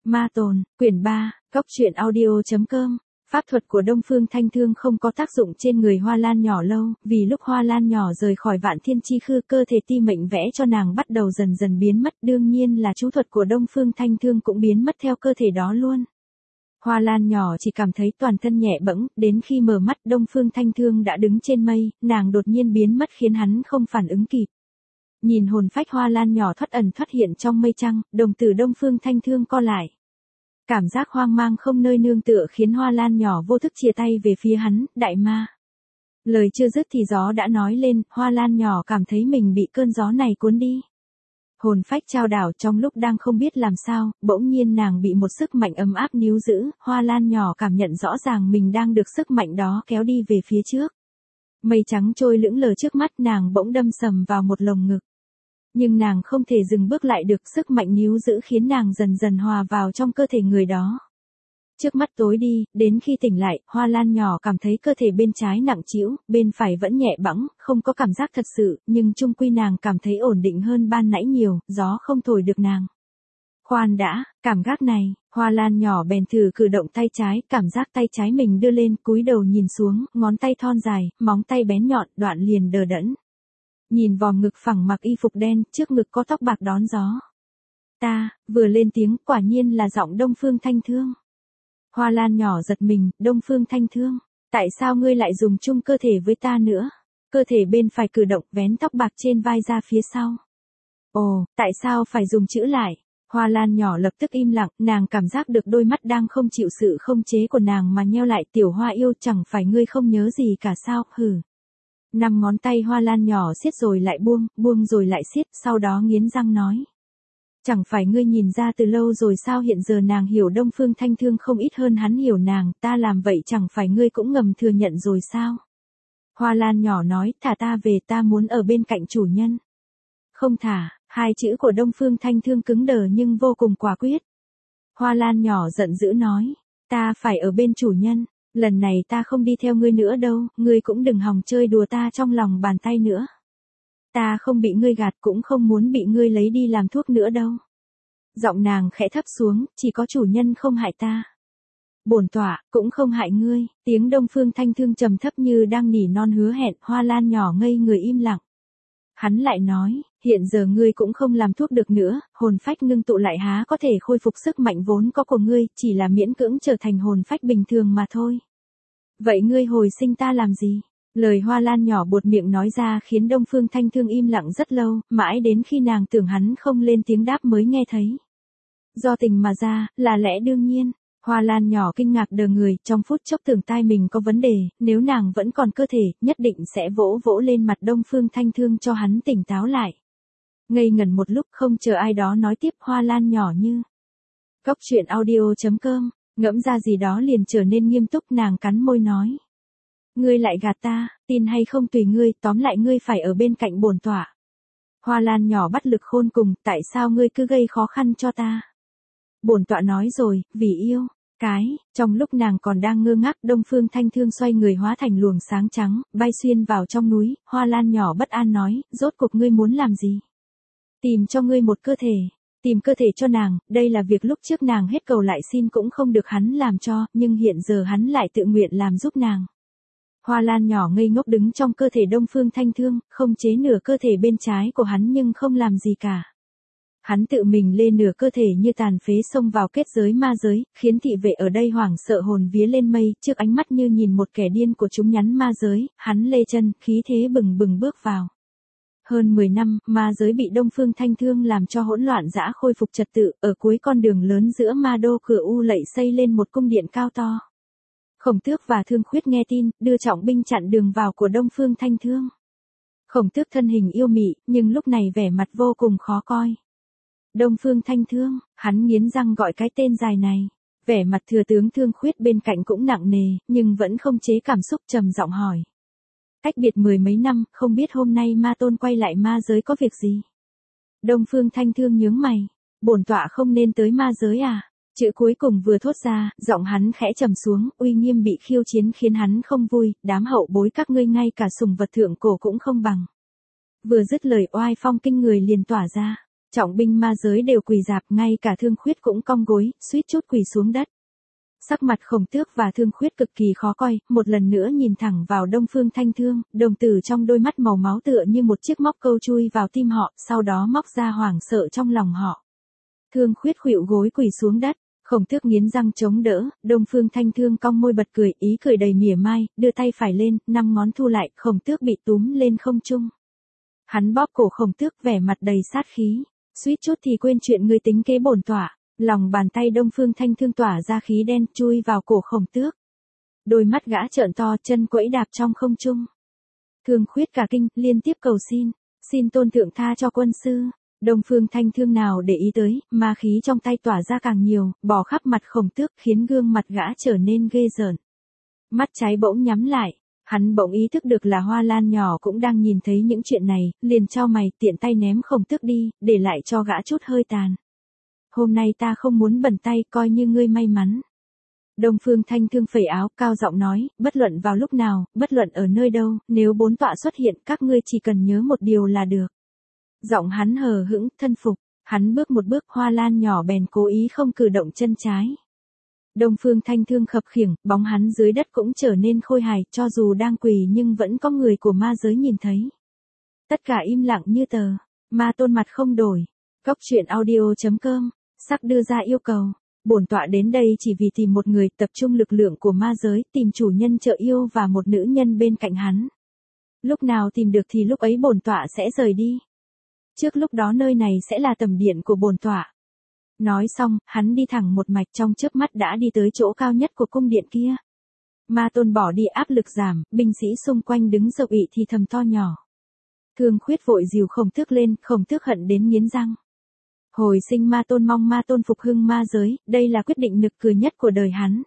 Ma Tồn, quyển 3, Cóc truyện audio.com. Pháp thuật của Đông Phương Thanh Thương không có tác dụng trên người Hoa Lan nhỏ lâu, vì lúc Hoa Lan nhỏ rời khỏi Vạn Thiên Chi Khư, cơ thể ti mệnh vẽ cho nàng bắt đầu dần dần biến mất, đương nhiên là chú thuật của Đông Phương Thanh Thương cũng biến mất theo cơ thể đó luôn. Hoa Lan nhỏ chỉ cảm thấy toàn thân nhẹ bẫng, đến khi mở mắt Đông Phương Thanh Thương đã đứng trên mây, nàng đột nhiên biến mất khiến hắn không phản ứng kịp. Nhìn hồn phách Hoa Lan nhỏ thoát ẩn thoát hiện trong mây trăng, đồng tử Đông Phương Thanh Thương co lại. Cảm giác hoang mang không nơi nương tựa khiến Hoa Lan nhỏ vô thức chia tay về phía hắn, đại ma. Lời chưa dứt thì gió đã nói lên, Hoa Lan nhỏ cảm thấy mình bị cơn gió này cuốn đi. Hồn phách trao đảo trong lúc đang không biết làm sao, bỗng nhiên nàng bị một sức mạnh ấm áp níu giữ, Hoa Lan nhỏ cảm nhận rõ ràng mình đang được sức mạnh đó kéo đi về phía trước. Mây trắng trôi lững lờ trước mắt nàng bỗng đâm sầm vào một lồng ngực. Nhưng nàng không thể dừng bước lại được, sức mạnh níu giữ khiến nàng dần dần hòa vào trong cơ thể người đó. Trước mắt tối đi, đến khi tỉnh lại, Hoa Lan nhỏ cảm thấy cơ thể bên trái nặng trĩu, bên phải vẫn nhẹ bẫng, không có cảm giác thật sự, nhưng chung quy nàng cảm thấy ổn định hơn ban nãy nhiều, gió không thổi được nàng. Khoan đã, cảm giác này, Hoa Lan nhỏ bèn thử cử động tay trái, cảm giác tay trái mình đưa lên, cúi đầu nhìn xuống, ngón tay thon dài, móng tay bén nhọn, đoạn liền đờ đẫn. Nhìn vòm ngực phẳng mặc y phục đen, trước ngực có tóc bạc đón gió. Ta, vừa lên tiếng, quả nhiên là giọng Đông Phương Thanh Thương. Hoa Lan nhỏ giật mình, Đông Phương Thanh Thương, tại sao ngươi lại dùng chung cơ thể với ta nữa? Cơ thể bên phải cử động, vén tóc bạc trên vai ra phía sau. Ồ, tại sao phải dùng chữ lại? Hoa Lan nhỏ lập tức im lặng, nàng cảm giác được đôi mắt đang không chịu sự không chế của nàng mà nheo lại, tiểu Hoa yêu, chẳng phải ngươi không nhớ gì cả sao, hừ. 5 ngón tay Hoa Lan nhỏ siết rồi lại buông, buông rồi lại siết, sau đó nghiến răng nói. Chẳng phải ngươi nhìn ra từ lâu rồi sao, hiện giờ nàng hiểu Đông Phương Thanh Thương không ít hơn hắn hiểu nàng, ta làm vậy chẳng phải ngươi cũng ngầm thừa nhận rồi sao? Hoa Lan nhỏ nói, thả ta về, ta muốn ở bên cạnh chủ nhân. Không thả, hai chữ của Đông Phương Thanh Thương cứng đờ nhưng vô cùng quả quyết. Hoa Lan nhỏ giận dữ nói, ta phải ở bên chủ nhân. Lần này ta không đi theo ngươi nữa đâu, ngươi cũng đừng hòng chơi đùa ta trong lòng bàn tay nữa. Ta không bị ngươi gạt, cũng không muốn bị ngươi lấy đi làm thuốc nữa đâu. Giọng nàng khẽ thấp xuống, chỉ có chủ nhân không hại ta. Bổn tọa, cũng không hại ngươi. Tiếng Đông Phương Thanh Thương trầm thấp như đang nỉ non hứa hẹn, Hoa Lan nhỏ ngây người im lặng. Hắn lại nói, hiện giờ ngươi cũng không làm thuốc được nữa, hồn phách ngưng tụ lại há có thể khôi phục sức mạnh vốn có của ngươi, chỉ là miễn cưỡng trở thành hồn phách bình thường mà thôi. Vậy ngươi hồi sinh ta làm gì? Lời Hoa Lan nhỏ buột miệng nói ra khiến Đông Phương Thanh Thương im lặng rất lâu, mãi đến khi nàng tưởng hắn không lên tiếng đáp mới nghe thấy. Do tình mà ra, là lẽ đương nhiên. Hoa Lan nhỏ kinh ngạc đờ người, trong phút chốc tưởng tai mình có vấn đề, nếu nàng vẫn còn cơ thể, nhất định sẽ vỗ vỗ lên mặt Đông Phương Thanh Thương cho hắn tỉnh táo lại. Ngây ngẩn một lúc không chờ ai đó nói tiếp, Hoa Lan nhỏ như Cóc truyện audio.com, ngẫm ra gì đó liền trở nên nghiêm túc, nàng cắn môi nói. Ngươi lại gạt ta, tin hay không tùy ngươi, tóm lại ngươi phải ở bên cạnh bổn tọa. Hoa Lan nhỏ bắt lực khôn cùng, tại sao ngươi cứ gây khó khăn cho ta? Bổn tọa nói rồi, vì yêu. Trong lúc nàng còn đang ngơ ngác, Đông Phương Thanh Thương xoay người hóa thành luồng sáng trắng, bay xuyên vào trong núi, Hoa Lan nhỏ bất an nói, rốt cuộc ngươi muốn làm gì? Tìm cho ngươi một cơ thể. Tìm cơ thể cho nàng, đây là việc lúc trước nàng hết cầu lại xin cũng không được hắn làm cho, nhưng hiện giờ hắn lại tự nguyện làm giúp nàng. Hoa Lan nhỏ ngây ngốc đứng trong cơ thể Đông Phương Thanh Thương, không chế nửa cơ thể bên trái của hắn nhưng không làm gì cả. Hắn tự mình lên nửa cơ thể như tàn phế xông vào kết giới ma giới, khiến thị vệ ở đây hoảng sợ hồn vía lên mây, trước ánh mắt như nhìn một kẻ điên của chúng nhắn ma giới, hắn lê chân, khí thế bừng bừng bước vào. Hơn 10 năm, ma giới bị Đông Phương Thanh Thương làm cho hỗn loạn dã, khôi phục trật tự, ở cuối con đường lớn giữa ma đô Cửa U Lậy xây lên một cung điện cao to. Khổng Tước và Thương Khuyết nghe tin, đưa trọng binh chặn đường vào của Đông Phương Thanh Thương. Khổng Tước thân hình yêu mị, nhưng lúc này vẻ mặt vô cùng khó coi. Đông Phương Thanh Thương, hắn nghiến răng gọi cái tên dài này. Vẻ mặt thừa tướng Thương Khuyết bên cạnh cũng nặng nề, nhưng vẫn không chế cảm xúc, trầm giọng hỏi. Cách biệt 10 mấy năm, không biết hôm nay ma tôn quay lại ma giới có việc gì? Đông Phương Thanh Thương nhướng mày. Bổn tọa không nên tới ma giới à? Chữ cuối cùng vừa thốt ra, giọng hắn khẽ trầm xuống, uy nghiêm bị khiêu chiến khiến hắn không vui, đám hậu bối các ngươi ngay cả sùng vật thượng cổ cũng không bằng. Vừa dứt lời oai phong kinh người liền tỏa ra. Trọng binh ma giới đều quỳ rạp, ngay cả Thương Khuyết cũng cong gối, suýt chút quỳ xuống đất. Sắc mặt Khổng Tước và Thương Khuyết cực kỳ khó coi, một lần nữa nhìn thẳng vào Đông Phương Thanh Thương, đồng tử trong đôi mắt màu máu tựa như một chiếc móc câu chui vào tim họ, sau đó móc ra hoảng sợ trong lòng họ. Thương Khuyết khuỵu gối quỳ xuống đất, Khổng Tước nghiến răng chống đỡ, Đông Phương Thanh Thương cong môi bật cười, ý cười đầy mỉa mai, đưa tay phải lên, 5 ngón thu lại, Khổng Tước bị túm lên không trung. Hắn bóp cổ Khổng Tước, vẻ mặt đầy sát khí, suýt chút thì quên chuyện người tính kế bổn tọa. Lòng bàn tay Đông Phương Thanh Thương tỏa ra khí đen, chui vào cổ Khổng Tước. Đôi mắt gã trợn to, chân quẫy đạp trong không trung. Thương Khuyết cả kinh, liên tiếp cầu xin tôn thượng tha cho quân sư. Đông Phương Thanh Thương nào để ý tới, ma khí trong tay tỏa ra càng nhiều, bò khắp mặt Khổng Tước, khiến gương mặt gã trở nên ghê rợn. Mắt trái bỗng nhắm lại, hắn bỗng ý thức được là Hoa Lan nhỏ cũng đang nhìn thấy những chuyện này, liền chau mày, tiện tay ném Khổng Tước đi, để lại cho gã chút hơi tàn. Hôm nay ta không muốn bẩn tay, coi như ngươi may mắn. Đông Phương Thanh Thương phẩy áo, cao giọng nói, bất luận vào lúc nào, bất luận ở nơi đâu, nếu bốn tọa xuất hiện, các ngươi chỉ cần nhớ một điều là được. Giọng hắn hờ hững, thân phục, hắn bước một bước, Hoa Lan nhỏ bèn cố ý không cử động chân trái. Đông Phương Thanh Thương khập khiễng, bóng hắn dưới đất cũng trở nên khôi hài, cho dù đang quỳ nhưng vẫn có người của ma giới nhìn thấy. Tất cả im lặng như tờ, Ma Tôn mặt không đổi. Cốc truyện audio.com Sắc đưa ra yêu cầu, bổn tọa đến đây chỉ vì tìm một người, tập trung lực lượng của ma giới, tìm chủ nhân Chợ Yêu và một nữ nhân bên cạnh hắn. Lúc nào tìm được thì lúc ấy bổn tọa sẽ rời đi. Trước lúc đó nơi này sẽ là tầm điện của bổn tọa. Nói xong, hắn đi thẳng một mạch, trong chớp mắt đã đi tới chỗ cao nhất của cung điện kia. Ma Tôn bỏ đi, áp lực giảm, binh sĩ xung quanh đứng dậu ị thì thầm to nhỏ. Thương Khuyết vội dìu Khổng Tước lên, Khổng Tước hận đến nghiến răng. Hồi sinh Ma Tôn mong Ma Tôn phục hưng ma giới, đây là quyết định nực cười nhất của đời hắn.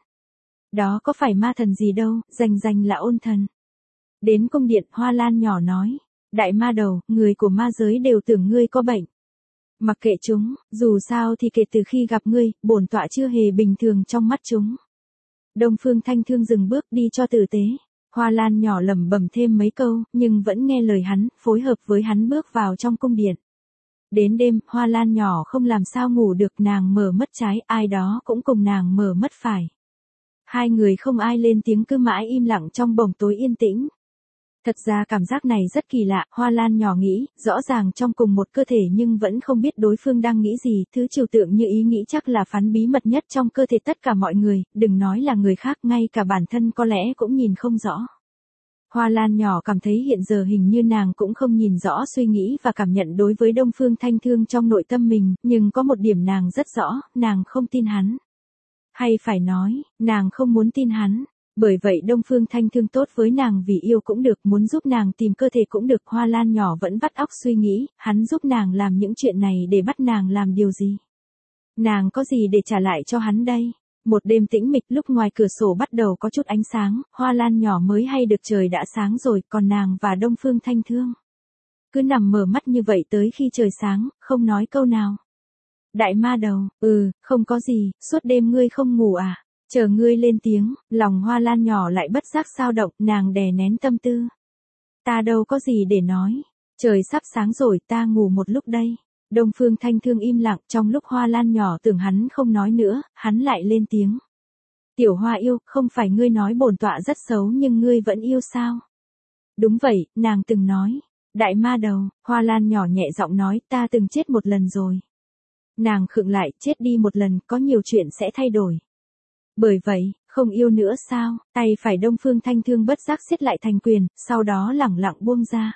Đó có phải ma thần gì đâu, danh là ôn thần. Đến cung điện, Hoa Lan nhỏ nói, đại ma đầu, người của ma giới đều tưởng ngươi có bệnh. Mặc kệ chúng, dù sao thì kể từ khi gặp ngươi, bổn tọa chưa hề bình thường trong mắt chúng. Đông Phương Thanh Thương dừng bước, đi cho tử tế. Hoa Lan nhỏ lẩm bẩm thêm mấy câu, nhưng vẫn nghe lời hắn, phối hợp với hắn bước vào trong cung điện. Đến đêm, Hoa Lan nhỏ không làm sao ngủ được, nàng mở mất trái, ai đó cũng cùng nàng mở mất phải. Hai người không ai lên tiếng, cứ mãi im lặng trong bóng tối yên tĩnh. Thật ra cảm giác này rất kỳ lạ, Hoa Lan nhỏ nghĩ, rõ ràng trong cùng một cơ thể nhưng vẫn không biết đối phương đang nghĩ gì, thứ trừu tượng như ý nghĩ chắc là phán bí mật nhất trong cơ thể tất cả mọi người, đừng nói là người khác, ngay cả bản thân có lẽ cũng nhìn không rõ. Hoa Lan nhỏ cảm thấy hiện giờ hình như nàng cũng không nhìn rõ suy nghĩ và cảm nhận đối với Đông Phương Thanh Thương trong nội tâm mình, nhưng có một điểm nàng rất rõ, nàng không tin hắn. Hay phải nói, nàng không muốn tin hắn. Bởi vậy Đông Phương Thanh Thương tốt với nàng vì yêu cũng được, muốn giúp nàng tìm cơ thể cũng được. Hoa Lan nhỏ vẫn vắt óc suy nghĩ, hắn giúp nàng làm những chuyện này để bắt nàng làm điều gì? Nàng có gì để trả lại cho hắn đây? Một đêm tĩnh mịch, lúc ngoài cửa sổ bắt đầu có chút ánh sáng, Hoa Lan nhỏ mới hay được trời đã sáng rồi, còn nàng và Đông Phương Thanh Thương cứ nằm mở mắt như vậy tới khi trời sáng, không nói câu nào. Đại ma đầu, không có gì, suốt đêm ngươi không ngủ à? Chờ ngươi lên tiếng, lòng Hoa Lan nhỏ lại bất giác xao động, nàng đè nén tâm tư. Ta đâu có gì để nói, trời sắp sáng rồi, ta ngủ một lúc đây. Đông Phương Thanh Thương im lặng, trong lúc Hoa Lan nhỏ tưởng hắn không nói nữa, hắn lại lên tiếng. Tiểu Hoa yêu, không phải ngươi nói bổn tọa rất xấu nhưng ngươi vẫn yêu sao? Đúng vậy, nàng từng nói. Đại ma đầu, Hoa Lan nhỏ nhẹ giọng nói, ta từng chết một lần rồi. Nàng khựng lại, chết đi một lần, có nhiều chuyện sẽ thay đổi. Bởi vậy, không yêu nữa sao? Tay phải Đông Phương Thanh Thương bất giác siết lại thành quyền, sau đó lẳng lặng buông ra.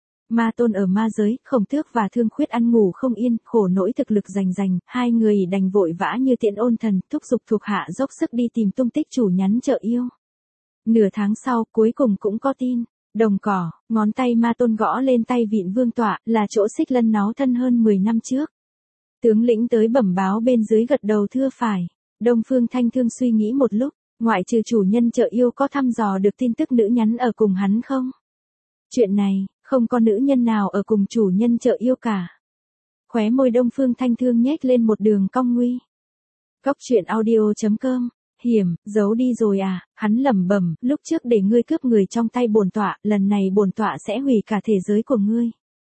Ma Tôn ở ma giới, Khổng Tước và Thương Khuyết ăn ngủ không yên, khổ nỗi thực lực rành, hai người đành vội vã như tiễn ôn thần, thúc giục thuộc hạ dốc sức đi tìm tung tích chủ nhắn Chợ Yêu. Nửa tháng sau, cuối cùng cũng có tin. Đồng cỏ, ngón tay Ma Tôn gõ lên tay Vịn Vương tọa, là chỗ Xích Lân náu thân hơn 10 năm trước. Tướng lĩnh tới bẩm báo bên dưới gật đầu thưa phải. Đông Phương Thanh Thương suy nghĩ một lúc, ngoại trừ chủ nhân Chợ Yêu có thăm dò được tin tức nữ nhắn ở cùng hắn không? Chuyện này, không có nữ nhân nào ở cùng chủ nhân Chợ Yêu cả. Khóe môi Đông Phương Thanh Thương nhếch lên một đường cong nguy. Cốc truyện audio.com Hiểm, giấu đi rồi à? Hắn lẩm bẩm, lúc trước để ngươi cướp người trong tay bổn tọa, lần này bổn tọa sẽ hủy cả thế giới của ngươi.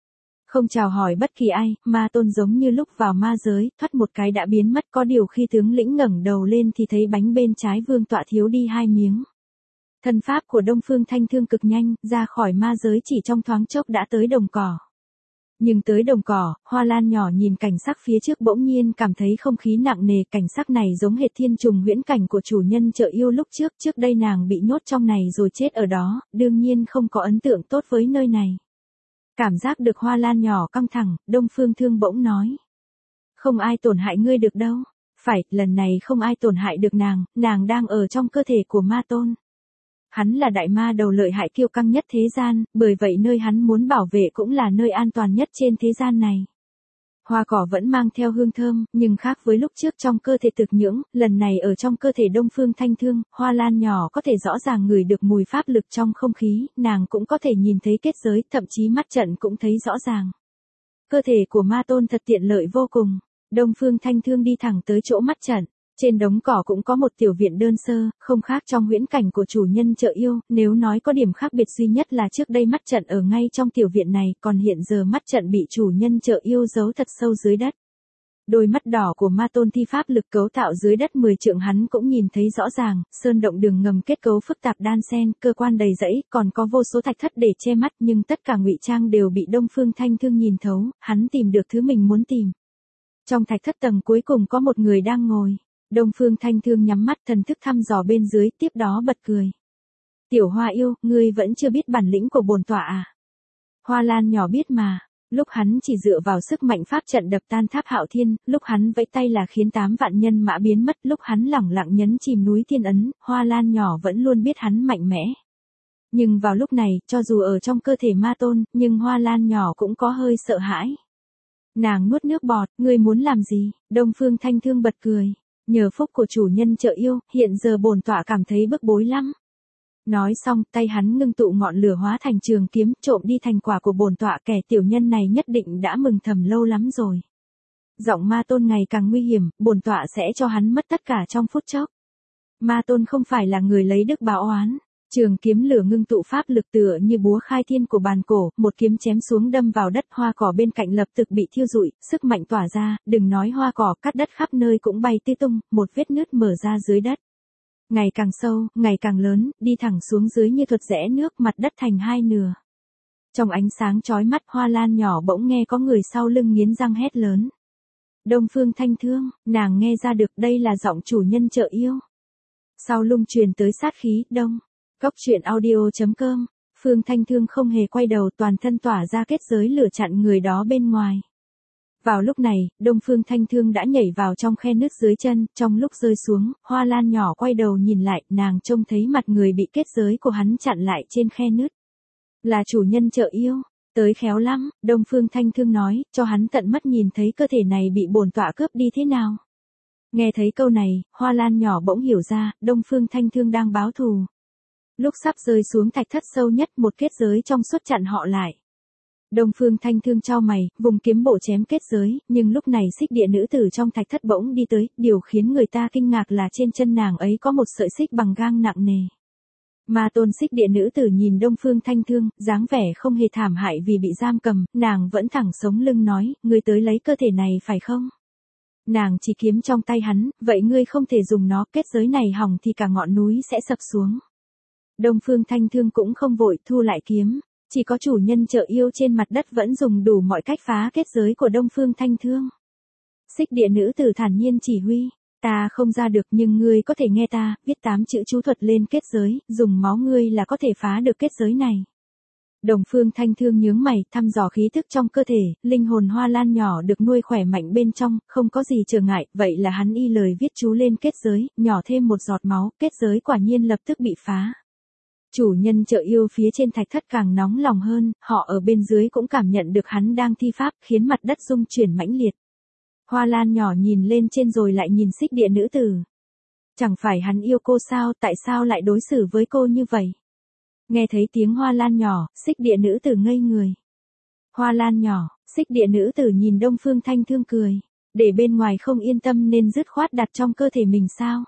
Không chào hỏi bất kỳ ai, ma tôn giống như lúc vào ma giới, thoát một cái đã biến mất, có điều khi tướng lĩnh ngẩng đầu lên thì thấy bánh bên trái vương tọa thiếu đi 2 miếng. Thân pháp của Đông Phương Thanh Thương cực nhanh, ra khỏi ma giới chỉ trong thoáng chốc đã tới đồng cỏ. Nhưng tới đồng cỏ, Hoa Lan nhỏ nhìn cảnh sắc phía trước bỗng nhiên cảm thấy không khí nặng nề, cảnh sắc này giống hệt thiên trùng huyễn cảnh của chủ nhân chợ yêu lúc trước đây nàng bị nhốt trong này rồi chết ở đó, đương nhiên không có ấn tượng tốt với nơi này. Cảm giác được Hoa Lan nhỏ căng thẳng, Đông Phương Thương bỗng nói. Không ai tổn hại ngươi được đâu. Phải, lần này không ai tổn hại được nàng đang ở trong cơ thể của ma tôn. Hắn là đại ma đầu lợi hại kiêu căng nhất thế gian, bởi vậy nơi hắn muốn bảo vệ cũng là nơi an toàn nhất trên thế gian này. Hoa cỏ vẫn mang theo hương thơm, nhưng khác với lúc trước trong cơ thể Thực Nhưỡng, lần này ở trong cơ thể Đông Phương Thanh Thương, Hoa Lan nhỏ có thể rõ ràng ngửi được mùi pháp lực trong không khí, nàng cũng có thể nhìn thấy kết giới, thậm chí mắt trận cũng thấy rõ ràng. Cơ thể của ma tôn thật tiện lợi vô cùng. Đông Phương Thanh Thương đi thẳng tới chỗ mắt trận. Trên đống cỏ cũng có một tiểu viện đơn sơ, không khác trong huyễn cảnh của chủ nhân chợ yêu, nếu nói có điểm khác biệt duy nhất là trước đây mắt trận ở ngay trong tiểu viện này, còn hiện giờ mắt trận bị chủ nhân chợ yêu giấu thật sâu dưới đất. Đôi mắt đỏ của ma tôn thi pháp lực cấu tạo dưới đất 10 trượng hắn cũng nhìn thấy rõ ràng, sơn động đường ngầm kết cấu phức tạp đan xen, cơ quan đầy rẫy, còn có vô số thạch thất để che mắt, nhưng tất cả ngụy trang đều bị Đông Phương Thanh Thương nhìn thấu, hắn tìm được thứ mình muốn tìm. Trong thạch thất tầng cuối cùng có một người đang ngồi. Đông Phương Thanh Thương nhắm mắt thần thức thăm dò bên dưới, tiếp đó bật cười. Tiểu Hoa yêu, ngươi vẫn chưa biết bản lĩnh của bổn tọa à? Hoa Lan nhỏ biết mà, lúc hắn chỉ dựa vào sức mạnh pháp trận đập tan tháp Hạo Thiên, lúc hắn vẫy tay là khiến 8 vạn nhân mã biến mất, lúc hắn lẳng lặng nhấn chìm núi Thiên Ấn, Hoa Lan nhỏ vẫn luôn biết hắn mạnh mẽ. Nhưng vào lúc này, cho dù ở trong cơ thể ma tôn, nhưng Hoa Lan nhỏ cũng có hơi sợ hãi. Nàng nuốt nước bọt, ngươi muốn làm gì? Đông Phương Thanh Thương bật cười. Nhờ phúc của chủ nhân chợ yêu, hiện giờ bổn tọa cảm thấy bức bối lắm. Nói xong, tay hắn ngưng tụ ngọn lửa hóa thành trường kiếm, trộm đi thành quả của bổn tọa, kẻ tiểu nhân này nhất định đã mừng thầm lâu lắm rồi. Giọng ma tôn ngày càng nguy hiểm, bổn tọa sẽ cho hắn mất tất cả trong phút chốc. Ma tôn không phải là người lấy đức báo oán. Trường kiếm lửa ngưng tụ pháp lực tựa như búa khai thiên của bàn cổ, một kiếm chém xuống đâm vào đất, hoa cỏ bên cạnh lập tức bị thiêu rụi, sức mạnh tỏa ra, đừng nói hoa cỏ, cát đất khắp nơi cũng bay tứ tung, một vết nứt mở ra dưới đất. Ngày càng sâu, ngày càng lớn, đi thẳng xuống dưới như thuật rẽ nước, mặt đất thành hai nửa. Trong ánh sáng chói mắt, Hoa Lan nhỏ bỗng nghe có người sau lưng nghiến răng hét lớn. Đông Phương Thanh Thương, nàng nghe ra được đây là giọng chủ nhân chợ yêu. Sau lưng truyền tới sát khí, đông. Cốc truyện audio.com, Phương Thanh Thương không hề quay đầu, toàn thân tỏa ra kết giới lửa chặn người đó bên ngoài. Vào lúc này, Đông Phương Thanh Thương đã nhảy vào trong khe nứt dưới chân, trong lúc rơi xuống, Hoa Lan nhỏ quay đầu nhìn lại, nàng trông thấy mặt người bị kết giới của hắn chặn lại trên khe nứt. Là chủ nhân chợ yêu, tới khéo lắm, Đông Phương Thanh Thương nói, cho hắn tận mắt nhìn thấy cơ thể này bị bổn tọa cướp đi thế nào. Nghe thấy câu này, Hoa Lan nhỏ bỗng hiểu ra, Đông Phương Thanh Thương đang báo thù. Lúc sắp rơi xuống thạch thất sâu nhất, một kết giới trong suốt chặn họ lại. Đông Phương Thanh Thương chau mày, vùng kiếm bổ chém kết giới, nhưng lúc này xích địa nữ tử trong thạch thất bỗng đi tới, điều khiến người ta kinh ngạc là trên chân nàng ấy có một sợi xích bằng gang nặng nề. Ma tôn xích địa nữ tử nhìn Đông Phương Thanh Thương, dáng vẻ không hề thảm hại vì bị giam cầm, nàng vẫn thẳng sống lưng nói, ngươi tới lấy cơ thể này phải không? Nàng chỉ kiếm trong tay hắn, vậy ngươi không thể dùng nó, kết giới này hỏng thì cả ngọn núi sẽ sập xuống. Đông Phương Thanh Thương cũng không vội thu lại kiếm, chỉ có chủ nhân chợ yêu trên mặt đất vẫn dùng đủ mọi cách phá kết giới của Đông Phương Thanh Thương. Xích địa nữ tử thản nhiên chỉ huy, ta không ra được nhưng ngươi có thể nghe ta, viết 8 chữ chú thuật lên kết giới, dùng máu ngươi là có thể phá được kết giới này. Đông Phương Thanh Thương nhướng mày, thăm dò khí thức trong cơ thể, linh hồn Hoa Lan nhỏ được nuôi khỏe mạnh bên trong, không có gì trở ngại, vậy là hắn y lời viết chú lên kết giới, nhỏ thêm một giọt máu, kết giới quả nhiên lập tức bị phá. Chủ nhân chợ yêu phía trên thạch thất càng nóng lòng hơn, họ ở bên dưới cũng cảm nhận được hắn đang thi pháp, khiến mặt đất rung chuyển mãnh liệt. Hoa Lan nhỏ nhìn lên trên rồi lại nhìn xích địa nữ tử. Chẳng phải hắn yêu cô sao, tại sao lại đối xử với cô như vậy? Nghe thấy tiếng Hoa Lan nhỏ, xích địa nữ tử ngây người. Hoa Lan nhỏ, xích địa nữ tử nhìn Đông Phương Thanh Thương cười. Để bên ngoài không yên tâm nên dứt khoát đặt trong cơ thể mình sao?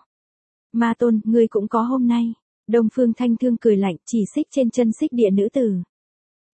Ma tôn, ngươi cũng có hôm nay. Đông Phương Thanh Thương cười lạnh, chỉ xích trên chân xích địa nữ tử.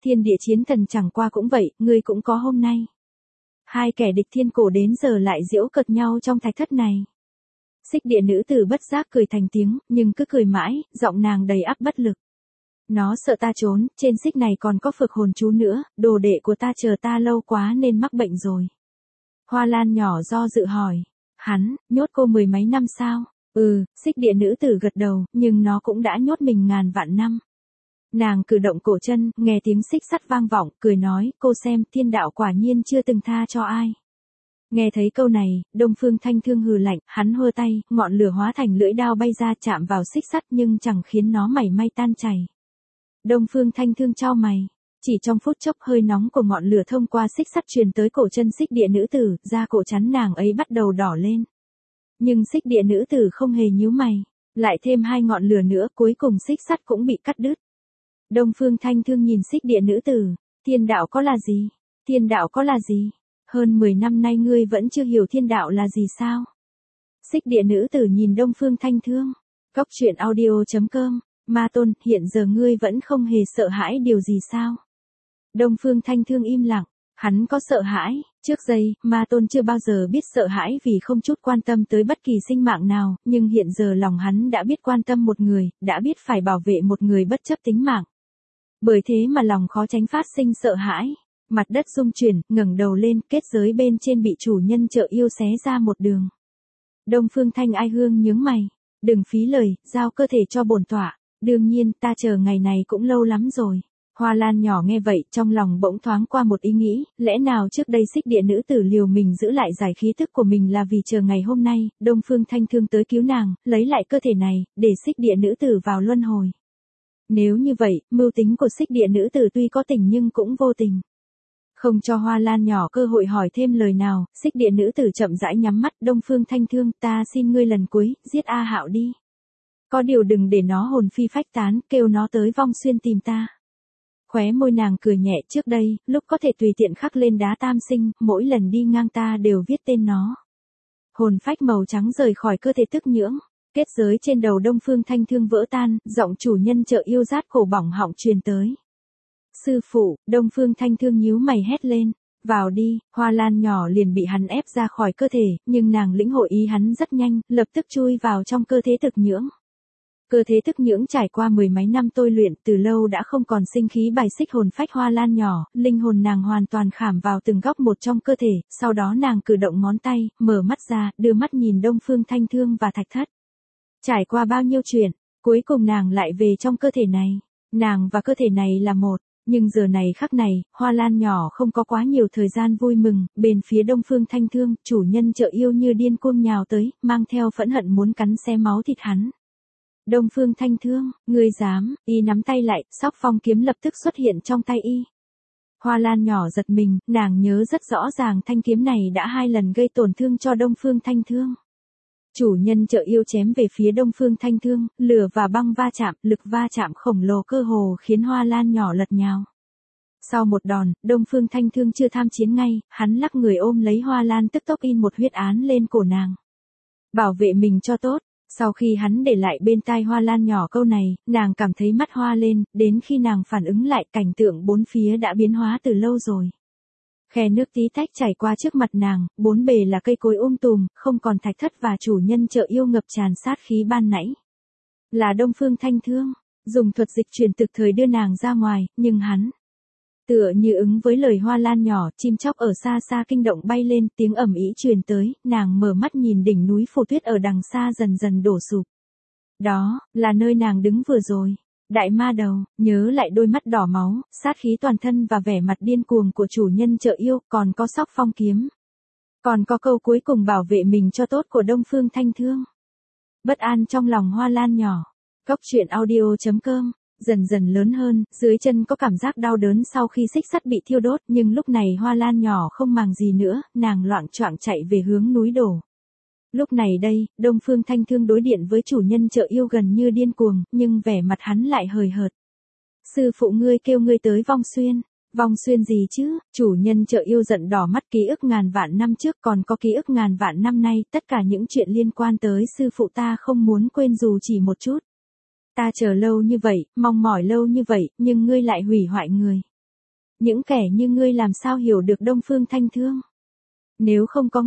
Thiên địa chiến thần chẳng qua cũng vậy, ngươi cũng có hôm nay. Hai kẻ địch thiên cổ đến giờ lại giễu cợt nhau trong thạch thất này. Xích địa nữ tử bất giác cười thành tiếng, nhưng cứ cười mãi, giọng nàng đầy áp bất lực. Nó sợ ta trốn, trên xích này còn có phược hồn chú nữa, đồ đệ của ta chờ ta lâu quá nên mắc bệnh rồi. Hoa Lan nhỏ do dự hỏi. Hắn, nhốt cô 10 mấy năm sao? Xích địa nữ tử gật đầu, nhưng nó cũng đã nhốt mình ngàn vạn năm. Nàng cử động cổ chân, nghe tiếng xích sắt vang vọng, cười nói, cô xem, thiên đạo quả nhiên chưa từng tha cho ai. Nghe thấy câu này, Đông Phương Thanh Thương hừ lạnh, hắn hơ tay, ngọn lửa hóa thành lưỡi đao bay ra chạm vào xích sắt nhưng chẳng khiến nó mảy may tan chảy. Đông Phương Thanh Thương chau mày, chỉ trong phút chốc hơi nóng của ngọn lửa thông qua xích sắt truyền tới cổ chân xích địa nữ tử, da cổ chắn nàng ấy bắt đầu đỏ lên. Nhưng xích địa nữ tử không hề nhíu mày, lại thêm 2 ngọn lửa nữa, cuối cùng xích sắt cũng bị cắt đứt. Đông Phương Thanh Thương nhìn xích địa nữ tử, thiên đạo có là gì? Thiên đạo có là gì? Hơn 10 năm nay ngươi vẫn chưa hiểu thiên đạo là gì sao? Xích địa nữ tử nhìn Đông Phương Thanh Thương. Cóc truyện audio.com, Ma Tôn, hiện giờ ngươi vẫn không hề sợ hãi điều gì sao? Đông Phương Thanh Thương im lặng, hắn có sợ hãi, trước đây, Ma Tôn chưa bao giờ biết sợ hãi vì không chút quan tâm tới bất kỳ sinh mạng nào, nhưng hiện giờ lòng hắn đã biết quan tâm một người, đã biết phải bảo vệ một người bất chấp tính mạng. Bởi thế mà lòng khó tránh phát sinh sợ hãi. Mặt đất rung chuyển, ngẩng đầu lên, kết giới bên trên bị chủ nhân Chợ Yêu xé ra một đường. Đông Phương Thanh Ai Hương nhướng mày, đừng phí lời, giao cơ thể cho bổn tọa, đương nhiên ta chờ ngày này cũng lâu lắm rồi. Hoa Lan nhỏ nghe vậy, trong lòng bỗng thoáng qua một ý nghĩ, lẽ nào trước đây xích địa nữ tử liều mình giữ lại giải khí tức của mình là vì chờ ngày hôm nay, Đông Phương Thanh Thương tới cứu nàng, lấy lại cơ thể này, để xích địa nữ tử vào luân hồi. Nếu như vậy, mưu tính của xích địa nữ tử tuy có tình nhưng cũng vô tình. Không cho Hoa Lan nhỏ cơ hội hỏi thêm lời nào, xích địa nữ tử chậm rãi nhắm mắt, Đông Phương Thanh Thương, ta xin ngươi lần cuối, giết A Hạo đi. Có điều đừng để nó hồn phi phách tán, kêu nó tới Vong Xuyên tìm ta. Khóe môi nàng cười nhẹ, trước đây, lúc có thể tùy tiện khắc lên đá tam sinh, mỗi lần đi ngang ta đều viết tên nó. Hồn phách màu trắng rời khỏi cơ thể tức nhưỡng, kết giới trên đầu Đông Phương Thanh Thương vỡ tan, giọng chủ nhân Chợ Yêu rát cổ bỏng họng truyền tới. Sư phụ, Đông Phương Thanh Thương nhíu mày hét lên, vào đi. Hoa Lan nhỏ liền bị hắn ép ra khỏi cơ thể, nhưng nàng lĩnh hội ý hắn rất nhanh, lập tức chui vào trong cơ thể thực nhưỡng. Cơ thể thực nhưỡng trải qua 10 mấy năm tôi luyện, từ lâu đã không còn sinh khí bài xích hồn phách Hoa Lan nhỏ, linh hồn nàng hoàn toàn khảm vào từng góc một trong cơ thể, sau đó nàng cử động ngón tay, mở mắt ra, đưa mắt nhìn Đông Phương Thanh Thương và thạch thất. Trải qua bao nhiêu chuyện, cuối cùng nàng lại về trong cơ thể này. Nàng và cơ thể này là một. Nhưng giờ này khắc này, Hoa Lan nhỏ không có quá nhiều thời gian vui mừng, bên phía Đông Phương Thanh Thương, chủ nhân Chợ Yêu như điên cuồng nhào tới, mang theo phẫn hận muốn cắn xé máu thịt hắn. Đông Phương Thanh Thương, ngươi dám? Y nắm tay lại, Sóc Phong kiếm lập tức xuất hiện trong tay y. Hoa Lan nhỏ giật mình, nàng nhớ rất rõ ràng thanh kiếm này đã 2 lần gây tổn thương cho Đông Phương Thanh Thương. Chủ nhân Chợ Yêu chém về phía Đông Phương Thanh Thương, lửa và băng va chạm, lực va chạm khổng lồ cơ hồ khiến Hoa Lan nhỏ lật nhào. Sau một đòn, Đông Phương Thanh Thương chưa tham chiến ngay, hắn lắc người ôm lấy Hoa Lan tức tốc in một huyết án lên cổ nàng. Bảo vệ mình cho tốt. Sau khi hắn để lại bên tai Hoa Lan nhỏ câu này, nàng cảm thấy mắt hoa lên, đến khi nàng phản ứng lại cảnh tượng bốn phía đã biến hóa từ lâu rồi. Khe nước tí tách chảy qua trước mặt nàng, bốn bề là cây cối tùm, không còn thạch thất và chủ nhân Chợ Yêu ngập tràn sát khí ban nãy. Là Đông Phương Thanh Thương, dùng thuật dịch chuyển thực thời đưa nàng ra ngoài, nhưng hắn tựa như ứng với lời Hoa Lan nhỏ, chim chóc ở xa xa kinh động bay lên, tiếng ầm ĩ truyền tới, nàng mở mắt nhìn đỉnh núi phù tuyết ở đằng xa dần dần đổ sụp. Đó, là nơi nàng đứng vừa rồi. Đại ma đầu, nhớ lại đôi mắt đỏ máu, sát khí toàn thân và vẻ mặt điên cuồng của chủ nhân Chợ Yêu, còn có Sóc Phong kiếm. Còn có câu cuối cùng bảo vệ mình cho tốt của Đông Phương Thanh Thương. Bất an trong lòng Hoa Lan nhỏ. Cóc truyện audio.com, dần dần lớn hơn, dưới chân có cảm giác đau đớn sau khi xích sắt bị thiêu đốt, nhưng lúc này Hoa Lan nhỏ không màng gì nữa, nàng loạng choạng chạy về hướng núi đổ. Lúc này đây, Đông Phương Thanh Thương đối điện với chủ nhân Chợ Yêu gần như điên cuồng, nhưng vẻ mặt hắn lại hời hợt. Sư phụ ngươi kêu ngươi tới Vong Xuyên. Vong Xuyên gì chứ? Chủ nhân Chợ Yêu giận đỏ mắt, ký ức ngàn vạn năm trước còn có ký ức ngàn vạn năm nay, tất cả những chuyện liên quan tới sư phụ ta không muốn quên dù chỉ một chút. Ta chờ lâu như vậy, mong mỏi lâu như vậy, nhưng ngươi lại hủy hoại người. Những kẻ như ngươi làm sao hiểu được Đông Phương Thanh Thương? Nếu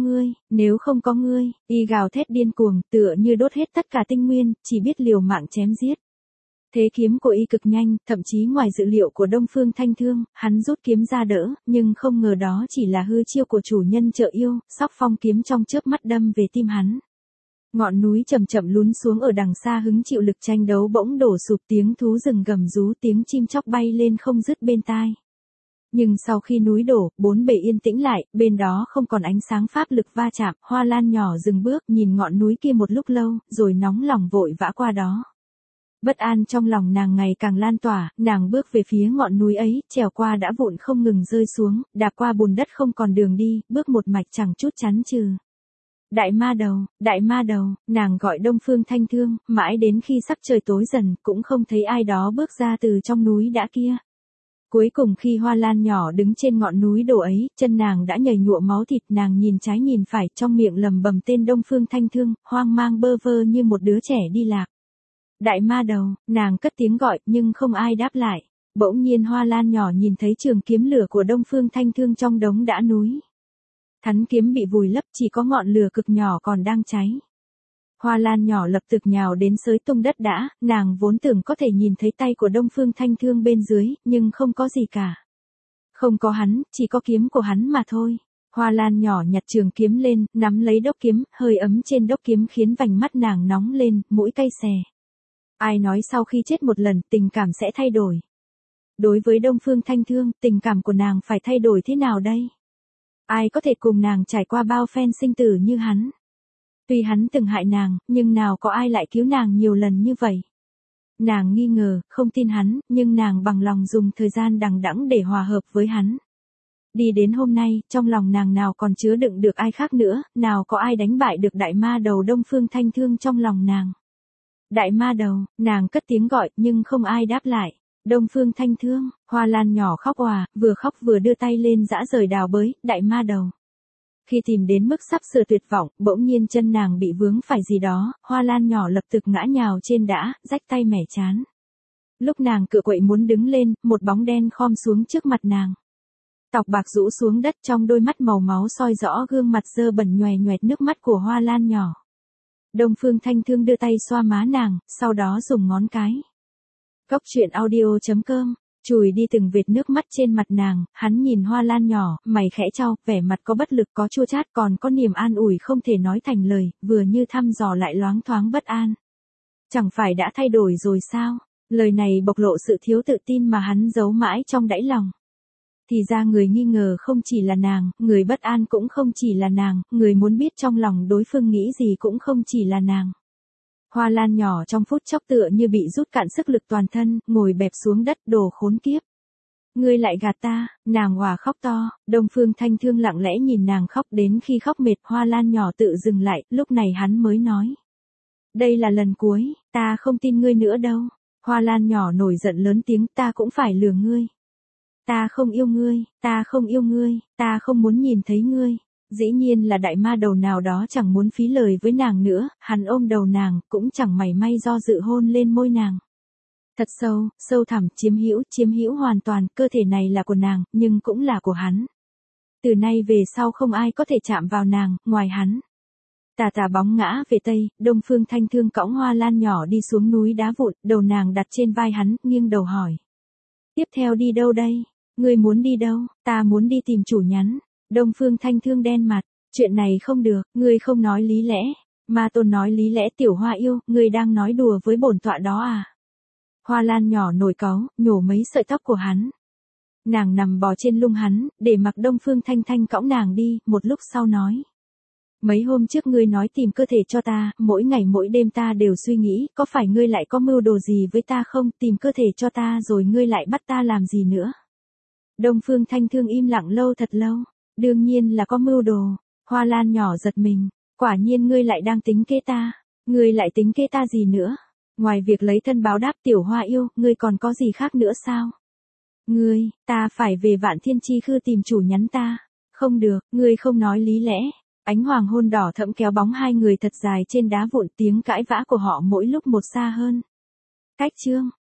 không có ngươi, y gào thét điên cuồng, tựa như đốt hết tất cả tinh nguyên, chỉ biết liều mạng chém giết. Thế kiếm của y cực nhanh, thậm chí ngoài dự liệu của Đông Phương Thanh Thương, hắn rút kiếm ra đỡ, nhưng không ngờ đó chỉ là hư chiêu của chủ nhân chợ yêu, Sóc Phong kiếm trong chớp mắt đâm về tim hắn. Ngọn núi chậm chậm lún xuống ở đằng xa hứng chịu lực tranh đấu bỗng đổ sụp, tiếng thú rừng gầm rú, tiếng chim chóc bay lên không dứt bên tai. Nhưng sau khi núi đổ, bốn bề yên tĩnh lại, bên đó không còn ánh sáng pháp lực va chạm, Hoa Lan nhỏ dừng bước nhìn ngọn núi kia một lúc lâu, rồi nóng lòng vội vã qua đó. Bất an trong lòng nàng ngày càng lan tỏa, nàng bước về phía ngọn núi ấy, trèo qua đã vụn không ngừng rơi xuống, đạp qua bùn đất không còn đường đi, bước một mạch chẳng chút chán chừ. Đại ma đầu, nàng gọi Đông Phương Thanh Thương, mãi đến khi sắp trời tối dần, cũng không thấy ai đó bước ra từ trong núi đã kia. Cuối cùng khi Hoa Lan nhỏ đứng trên ngọn núi đổ ấy, chân nàng đã nhầy nhụa máu thịt, nàng nhìn trái nhìn phải, trong miệng lầm bầm tên Đông Phương Thanh Thương, hoang mang bơ vơ như một đứa trẻ đi lạc. Đại ma đầu, nàng cất tiếng gọi, nhưng không ai đáp lại. Bỗng nhiên Hoa Lan nhỏ nhìn thấy trường kiếm lửa của Đông Phương Thanh Thương trong đống đã núi. Thắn kiếm bị vùi lấp, chỉ có ngọn lửa cực nhỏ còn đang cháy. Hoa Lan nhỏ lập tức nhào đến xới tung đất đã, nàng vốn tưởng có thể nhìn thấy tay của Đông Phương Thanh Thương bên dưới, nhưng không có gì cả. Không có hắn, chỉ có kiếm của hắn mà thôi. Hoa Lan nhỏ nhặt trường kiếm lên, nắm lấy đốc kiếm, hơi ấm trên đốc kiếm khiến vành mắt nàng nóng lên, mũi cay xè. Ai nói sau khi chết một lần, tình cảm sẽ thay đổi? Đối với Đông Phương Thanh Thương, tình cảm của nàng phải thay đổi thế nào đây? Ai có thể cùng nàng trải qua bao phen sinh tử như hắn? Tuy hắn từng hại nàng, nhưng nào có ai lại cứu nàng nhiều lần như vậy? Nàng nghi ngờ, không tin hắn, nhưng nàng bằng lòng dùng thời gian đằng đẵng để hòa hợp với hắn. Đi đến hôm nay, trong lòng nàng nào còn chứa đựng được ai khác nữa, nào có ai đánh bại được đại ma đầu Đông Phương Thanh Thương trong lòng nàng. Đại ma đầu, nàng cất tiếng gọi, nhưng không ai đáp lại. Đông Phương Thanh Thương, Hoa Lan nhỏ khóc òa, vừa khóc vừa đưa tay lên giã rời đào bới, đại ma đầu. Khi tìm đến mức sắp sửa tuyệt vọng, bỗng nhiên chân nàng bị vướng phải gì đó, Hoa Lan nhỏ lập tức ngã nhào trên đã, rách tay mẻ chán. Lúc nàng cựa quậy muốn đứng lên, một bóng đen khom xuống trước mặt nàng. Tóc bạc rũ xuống đất, trong đôi mắt màu máu soi rõ gương mặt dơ bẩn nhoè nhoẹt nước mắt của Hoa Lan nhỏ. Đông Phương Thanh Thương đưa tay xoa má nàng, sau đó dùng ngón cái. Góc truyện audio.com, chùi đi từng vệt nước mắt trên mặt nàng, hắn nhìn Hoa Lan nhỏ, mày khẽ chau, vẻ mặt có bất lực, có chua chát, còn có niềm an ủi không thể nói thành lời, vừa như thăm dò lại loáng thoáng bất an. Chẳng phải đã thay đổi rồi sao? Lời này bộc lộ sự thiếu tự tin mà hắn giấu mãi trong đáy lòng. Thì ra người nghi ngờ không chỉ là nàng, người bất an cũng không chỉ là nàng, người muốn biết trong lòng đối phương nghĩ gì cũng không chỉ là nàng. Hoa Lan nhỏ trong phút chốc tựa như bị rút cạn sức lực toàn thân, ngồi bẹp xuống đất, đồ khốn kiếp. Ngươi lại gạt ta, nàng òa khóc to, Đông Phương Thanh Thương lặng lẽ nhìn nàng khóc, đến khi khóc mệt Hoa Lan nhỏ tự dừng lại, lúc này hắn mới nói. Đây là lần cuối, ta không tin ngươi nữa đâu. Hoa Lan nhỏ nổi giận lớn tiếng, ta cũng phải lừa ngươi. Ta không yêu ngươi, ta không yêu ngươi, ta không muốn nhìn thấy ngươi. Dĩ nhiên là đại ma đầu nào đó chẳng muốn phí lời với nàng nữa, hắn ôm đầu nàng, cũng chẳng mảy may do dự hôn lên môi nàng. Thật sâu, sâu thẳm, chiếm hữu hoàn toàn, cơ thể này là của nàng, nhưng cũng là của hắn. Từ nay về sau không ai có thể chạm vào nàng, ngoài hắn. Tà tà bóng ngã về tây, Đông Phương Thanh Thương cõng Hoa Lan nhỏ đi xuống núi đá vụn, đầu nàng đặt trên vai hắn, nghiêng đầu hỏi. Tiếp theo đi đâu đây? Ngươi muốn đi đâu? Ta muốn đi tìm chủ nhắn. Đông Phương Thanh Thương đen mặt, chuyện này không được, ngươi không nói lý lẽ. Ma Tôn nói lý lẽ, tiểu Hoa yêu, ngươi đang nói đùa với bổn tọa đó à? Hoa Lan nhỏ nổi cáu, nhổ mấy sợi tóc của hắn. Nàng nằm bò trên lưng hắn, để mặc Đông Phương Thanh Thanh cõng nàng đi, một lúc sau nói. Mấy hôm trước ngươi nói tìm cơ thể cho ta, mỗi ngày mỗi đêm ta đều suy nghĩ, có phải ngươi lại có mưu đồ gì với ta không, tìm cơ thể cho ta rồi ngươi lại bắt ta làm gì nữa? Đông Phương Thanh Thương im lặng lâu thật lâu. Đương nhiên là có mưu đồ. Hoa Lan nhỏ giật mình. Quả nhiên ngươi lại đang tính kế ta. Ngươi lại tính kế ta gì nữa? Ngoài việc lấy thân báo đáp tiểu Hoa yêu, ngươi còn có gì khác nữa sao? Ta phải về Vạn Thiên Chi Khư tìm chủ nhắn ta. Không được, ngươi không nói lý lẽ. Ánh hoàng hôn đỏ thẫm kéo bóng hai người thật dài trên đá vụn, tiếng cãi vã của họ mỗi lúc một xa hơn. Cách chương.